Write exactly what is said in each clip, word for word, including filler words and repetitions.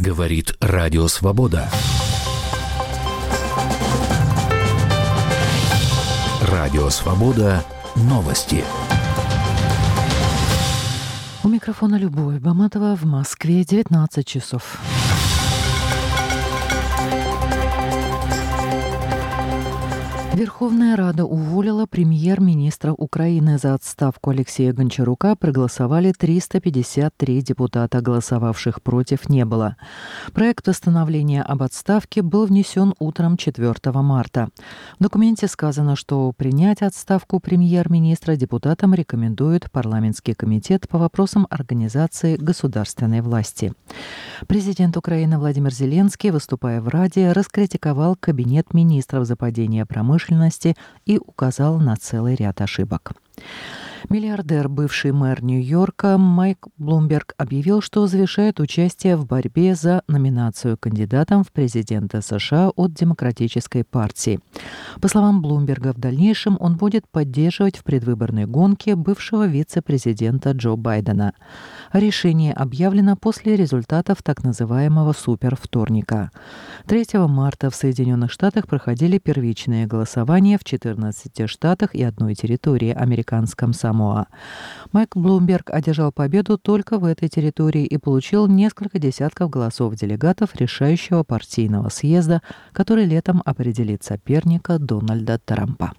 Говорит Радио Свобода. Радио Свобода. Новости. У микрофона Любовь Баматова. В Москве девятнадцать часов. Верховная Рада уволила премьер-министра Украины. За отставку Алексея Гончарука проголосовали триста пятьдесят три депутата, голосовавших против не было. Проект постановления об отставке был внесен утром четвёртого марта. В документе сказано, что принять отставку премьер-министра депутатам рекомендует парламентский комитет по вопросам организации государственной власти. Президент Украины Владимир Зеленский, выступая в Раде, раскритиковал Кабинет министров за падение промышленности и указал на целый ряд ошибок. Миллиардер, бывший мэр Нью-Йорка Майк Блумберг объявил, что завершает участие в борьбе за номинацию кандидатом в президенты США от Демократической партии. По словам Блумберга, в дальнейшем он будет поддерживать в предвыборной гонке бывшего вице-президента Джо Байдена. Решение объявлено после результатов так называемого супервторника. третьего марта в Соединенных Штатах проходили первичные голосования в четырнадцати штатах и одной территории американском Самоа. Майк Блумберг одержал победу только в этой территории и получил несколько десятков голосов делегатов решающего партийного съезда, который летом определит соперника Дональда Трампа.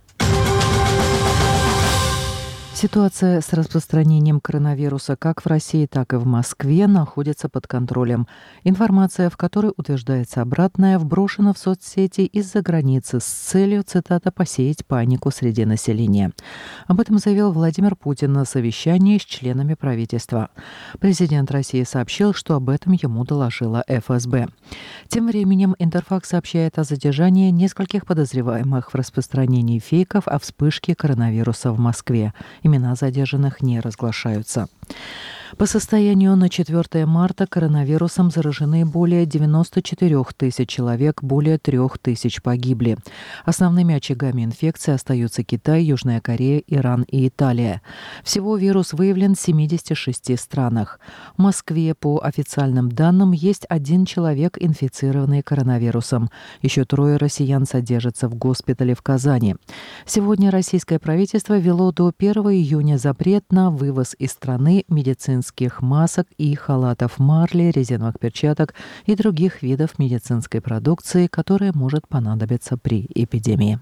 Ситуация с распространением коронавируса как в России, так и в Москве находится под контролем. Информация, в которой утверждается обратное, вброшена в соцсети из-за границы с целью, цитата, «посеять панику среди населения». Об этом заявил Владимир Путин на совещании с членами правительства. Президент России сообщил, что об этом ему доложила эф эс бэ. Тем временем Интерфакс сообщает о задержании нескольких подозреваемых в распространении фейков о вспышке коронавируса в Москве. Имена задержанных не разглашаются. По состоянию на четвёртого марта коронавирусом заражены более девяносто четыре тысячи человек, более три тысячи погибли. Основными очагами инфекции остаются Китай, Южная Корея, Иран и Италия. Всего вирус выявлен в семидесяти шести странах. В Москве, по официальным данным, есть один человек, инфицированный коронавирусом. Еще трое россиян содержатся в госпитале в Казани. Сегодня российское правительство ввело до первого июня запрет на вывоз из страны медицинских масок и халатов марли, резиновых перчаток и других видов медицинской продукции, которая может понадобиться при эпидемии.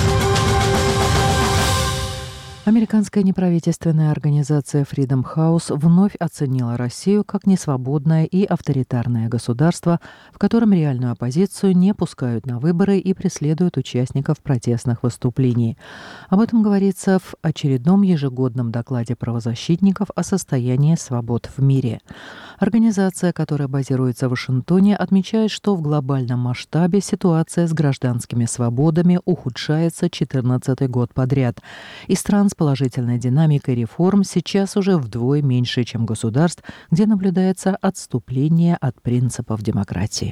Американская неправительственная организация Freedom House вновь оценила Россию как несвободное и авторитарное государство, в котором реальную оппозицию не пускают на выборы и преследуют участников протестных выступлений. Об этом говорится в очередном ежегодном докладе правозащитников о состоянии свобод в мире. Организация, которая базируется в Вашингтоне, отмечает, что в глобальном масштабе ситуация с гражданскими свободами ухудшается четырнадцатый год подряд. И стран с положительной динамикой реформ сейчас уже вдвое меньше, чем государств, где наблюдается отступление от принципов демократии.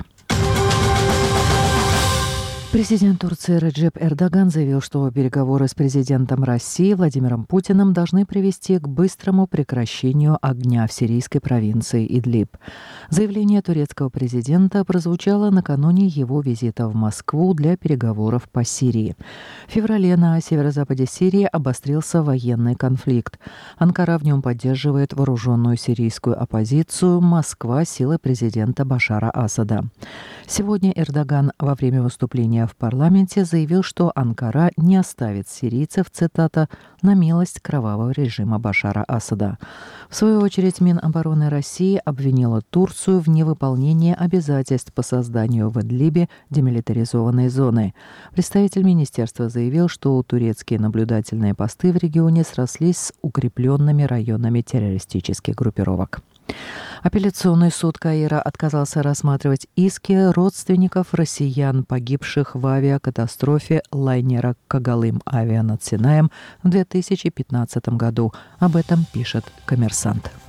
Президент Турции Реджеп Эрдоган заявил, что переговоры с президентом России Владимиром Путиным должны привести к быстрому прекращению огня в сирийской провинции Идлиб. Заявление турецкого президента прозвучало накануне его визита в Москву для переговоров по Сирии. В феврале на северо-западе Сирии обострился военный конфликт. Анкара в нем поддерживает вооруженную сирийскую оппозицию, Москва – силы президента Башара Асада. Сегодня Эрдоган во время выступления в парламенте заявил, что Анкара не оставит сирийцев, цитата, «на милость кровавого режима Башара Асада». В свою очередь Минобороны России обвинила Турцию в невыполнении обязательств по созданию в Идлибе демилитаризованной зоны. Представитель министерства заявил, что турецкие наблюдательные посты в регионе срослись с укрепленными районами террористических группировок. Апелляционный суд Каира отказался рассматривать иски родственников россиян, погибших в авиакатастрофе лайнера «Когалым Авиа» над Синаем в две тысячи пятнадцатом году. Об этом пишет «Коммерсант».